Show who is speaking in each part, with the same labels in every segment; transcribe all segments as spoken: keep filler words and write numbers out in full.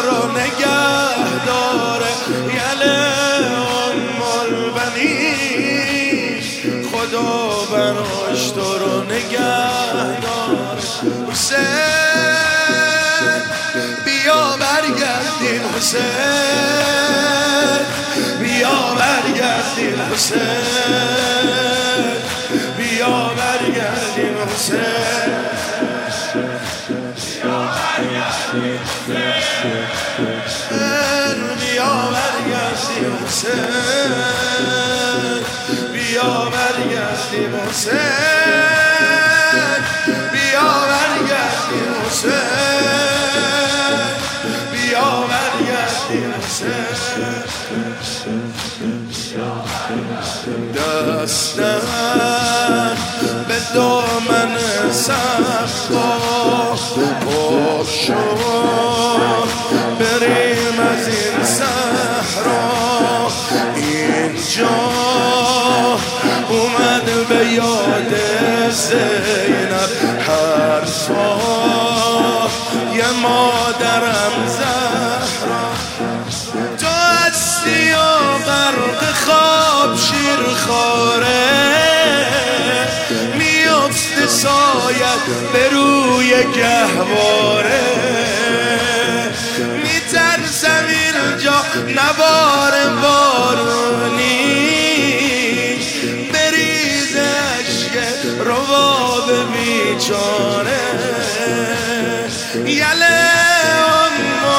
Speaker 1: رو نگه داره، یله ام البنین خدا براش تو رو نگه داره. حسین بیا برگردیم، حسین بیا برگردیم، حسین بیا برگردیم، حسین بیا برگردیم، بیا برگردیم، حسین بیا برگردیم، حسین بیا برگردیم، حسین بیا برگردیم، حسین دستم به دامن صفا باشم، بریم از این صحرا. اینجا اومد به یاد زینب حرفا، یه مادرم زهرا. تو هستی و غرق خواب شیرخواره، میفته سایت به روی گهواره. میترسم اینجا نبار بارونی، بریز اشک رباب بیچاره. یله ام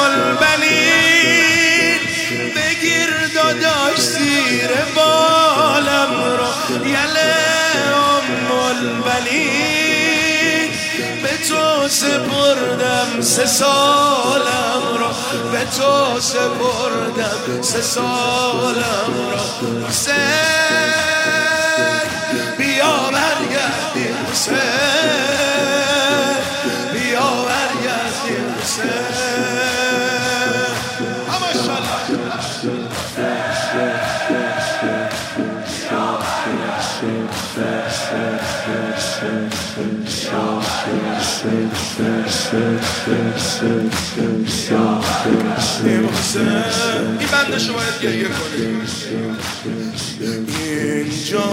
Speaker 1: البنین بگیر داداش زیر بالم رو، یله ام البنین به تو سپردم سه سالم رو، به تو سپردم سه سالم رو. حسین بیا برگردیم، حسین بیا برگردیم، حسین ماشاءالله. این بنده شما باید گریه کنید. اینجا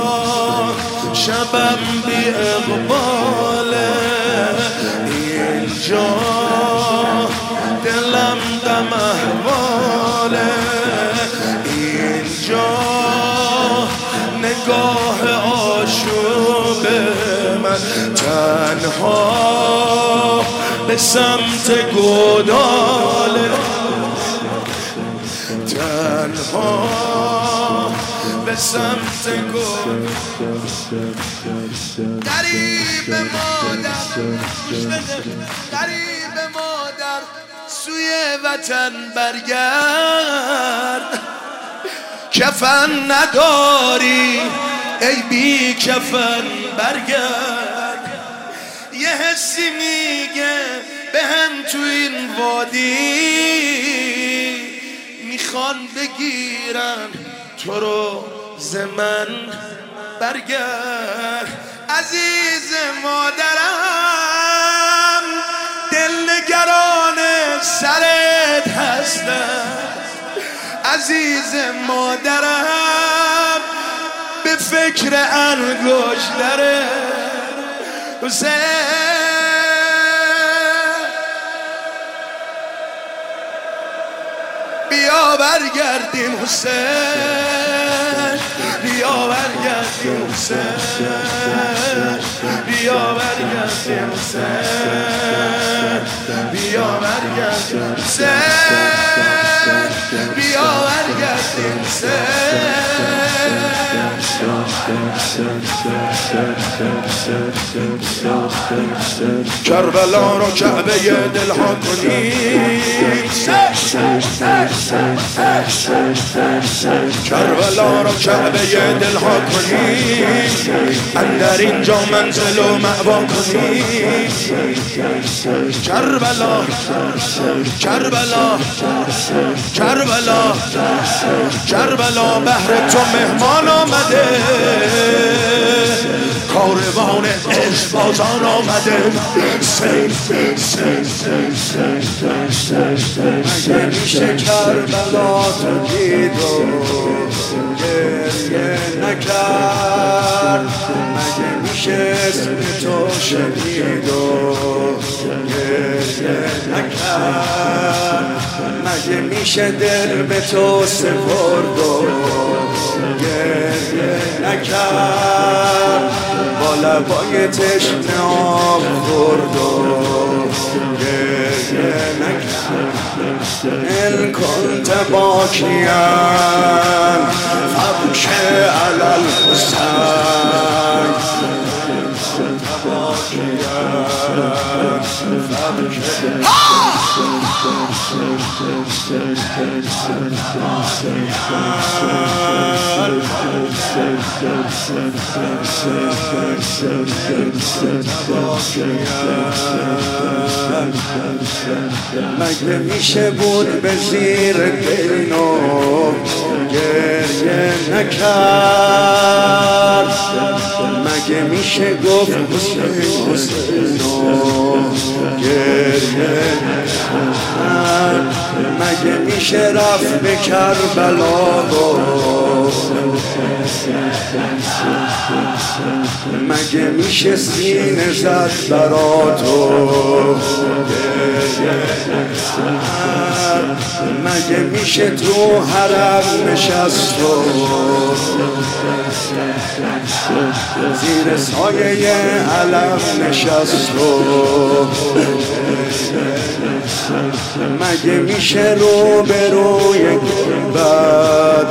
Speaker 1: شبم بی اقباله، اینجا دلم غم احواله، اینجا نگاه آشوب من تنها به سمت گوداله، تنها به سمت گوداله. قریب مادر قریب مادر سوی وطن برگرد، کفن نداری ای بی کفن برگرد. یه حسی میگه به هم تو این وادی، میخوان بگیرن تو رو زمن برگرد. عزیز مادرم دلنگران سرت هستم، عزیز مادرم به فکر انگشتره. حسین بیا برگردیم، حسین بیا برگردیم، حسین بیا برگردیم، حسین بیا برگردیم، حسین بیا برگردیم، حسین کربلا رو کعبه دلها کنی، کربلا رو کعبه دلها کنی، اندر اینجا منزل و مأوا کنی. کربلا کربلا کربلا کربلا بهر تو مهمان آمده، کاروان عشق بازان آمده. سین سین سین سین سین مگه میشه کربلا تو دید و گریه نکرد مگه میشه اسم تو شنید و گریه نکرد مگه میشه دل به تو سپرد و گریه نکرد با لبای تشنه آب خورد و گریه نکرد ان کنت باکیا فابکی علی الحسین مگه میشه بود به زیر دینو گریه نکرد مگه میشه گفت حسین حسینو گریه نکرد مگه میشه رفت به کربلا و مگه میشه سینه زد برا تو مگه میشه تو حرم نشست و زیر سایه علم نشست و مگه میشه رو به روی گنبد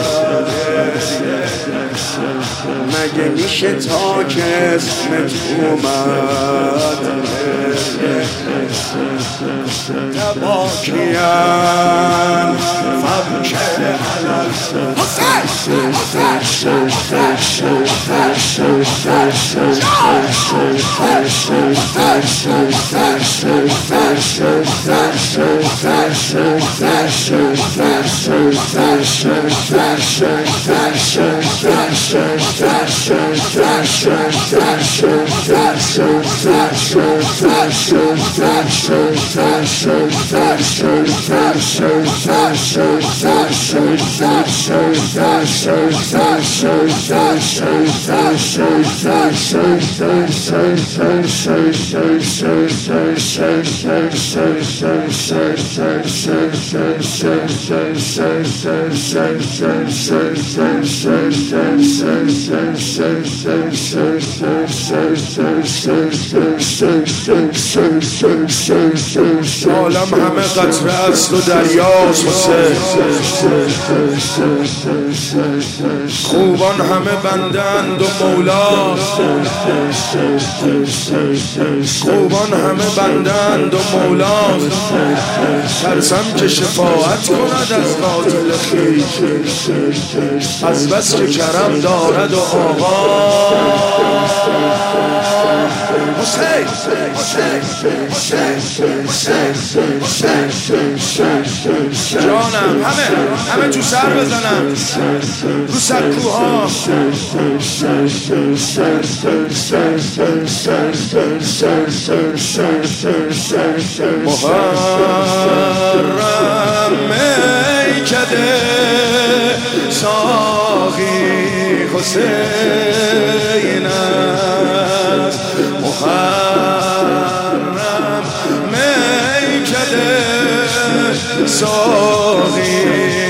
Speaker 1: مگه میشه تا که اسمت اومد تباکیان فبکه علل حسین عالم همه قطره است و دریاست حسین خوبان همه بندند و مولا خوبان همه بندند و مولا ترسم که شفاعت کند از قاتل خویش از بس که کرم دارد و آقا حسین جانم همه همه تو سر بزنم رو سکوها محرم میکده ساقی حسین است محرم میکده ساقی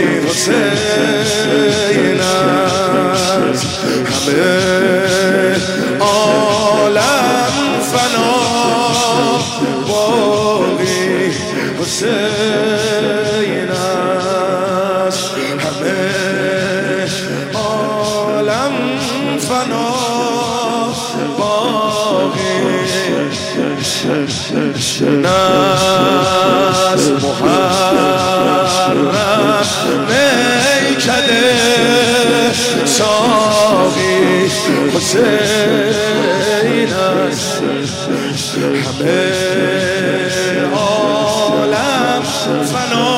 Speaker 1: حسین است همه عالم فنا باقی حسین است همه عالم فنا باقی ناز محرم میکده ساقی حسین است همه عالم فنا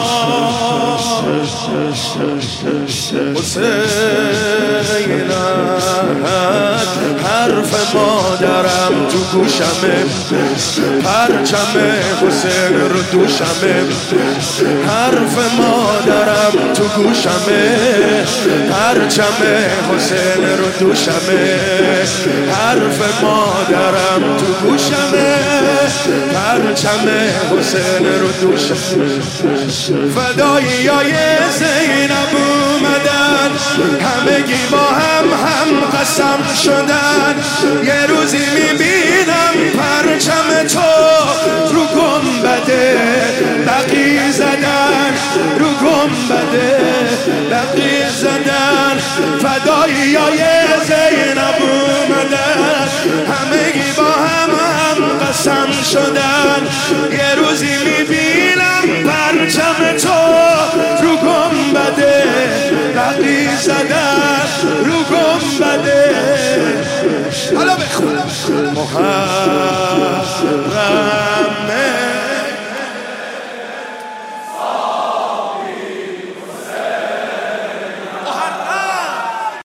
Speaker 1: حسین است حرف مادرم تو گوشمه، پرچم حسین رو دوشمه، حرف مادرم تو گوشمه، پرچم حسین رو دوشمه، حرف مادرم تو گوشمه، پرچم حسین رو دوشمه. فداییای زینب اومدن، همگی با هم هم قسم شدن، یه روزی میبینم پرچم تو رو گنبده بقی زدن، رو گنبده بقی زدن. فداییای زینب اومدن، همگی با هم هم قسم شدن، یه روزی میبینم پرچم تو رو گنبده بقی زدن، رو گنبده. حالا بخون محمد